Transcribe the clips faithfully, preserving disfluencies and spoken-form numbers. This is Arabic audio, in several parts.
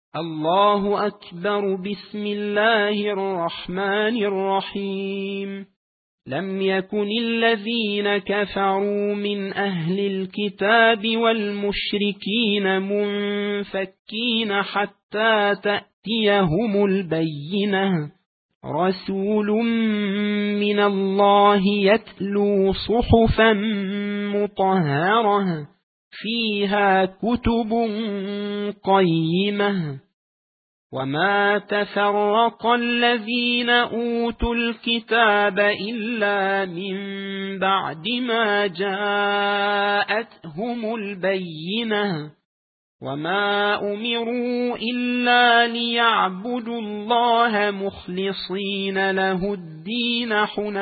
الله أكبر. بسم الله الرحمن الرحيم. لم يكن الذين كفروا من أهل الكتاب والمشركين منفكين حتى تأتيهم البينة. رسول من الله يتلو صحفا مطهرة فيها كتب قيمة. وما تفرق الذين أوتوا الكتاب إلا من بعد ما جاءتهم البينة. وما أمروا إلا ليعبدوا الله مخلصين له الدين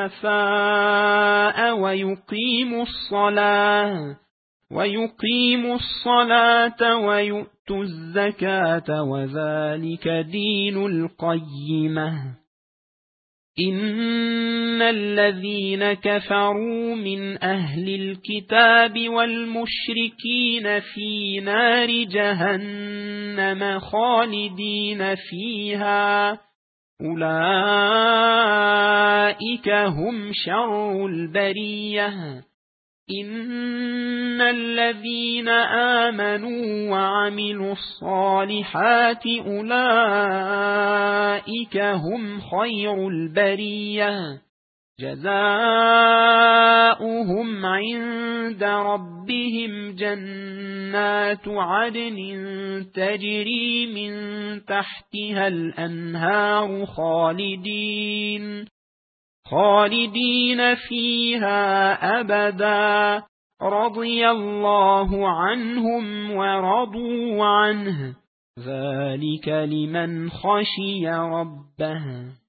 حنفاء ويقيموا الصلاة ويقيموا الصلاة ويؤتوا الزكاة وذلك دين القيمة. إن الذين كفروا من أهل الكتاب والمشركين في نار جهنم خالدين فيها أولئك هم شر البرية. إن الذين آمنوا وعملوا الصالحات أولئك هم خير البرية. جزاؤهم عند ربهم جنات عدن تجري من تحتها الأنهار خالدين خالدين فيها أبدا. رضي الله عنهم ورضوا عنه ذلك لمن خشي ربه.